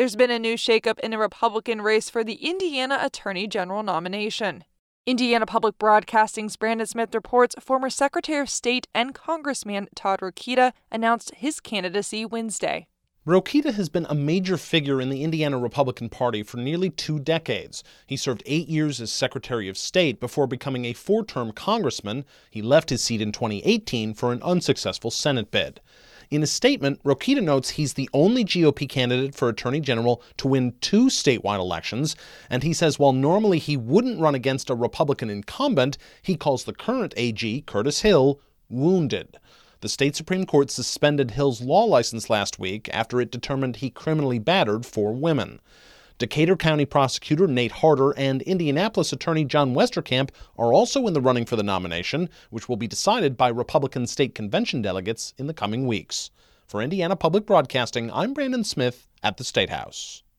There's been a new shakeup in the Republican race for the Indiana Attorney General nomination. Indiana Public Broadcasting's Brandon Smith reports former Secretary of State and Congressman Todd Rokita announced his candidacy Wednesday. Rokita has been a major figure in the Indiana Republican Party for nearly 2 decades. He served 8 years as Secretary of State before becoming a 4-term congressman. He left his seat in 2018 for an unsuccessful Senate bid. In a statement, Rokita notes he's the only GOP candidate for Attorney General to win 2 statewide elections, and he says while normally he wouldn't run against a Republican incumbent, he calls the current AG, Curtis Hill, wounded. The state Supreme Court suspended Hill's law license last week after it determined he criminally battered 4 women. Decatur County Prosecutor Nate Harder and Indianapolis Attorney John Westerkamp are also in the running for the nomination, which will be decided by Republican state convention delegates in the coming weeks. For Indiana Public Broadcasting, I'm Brandon Smith at the State House.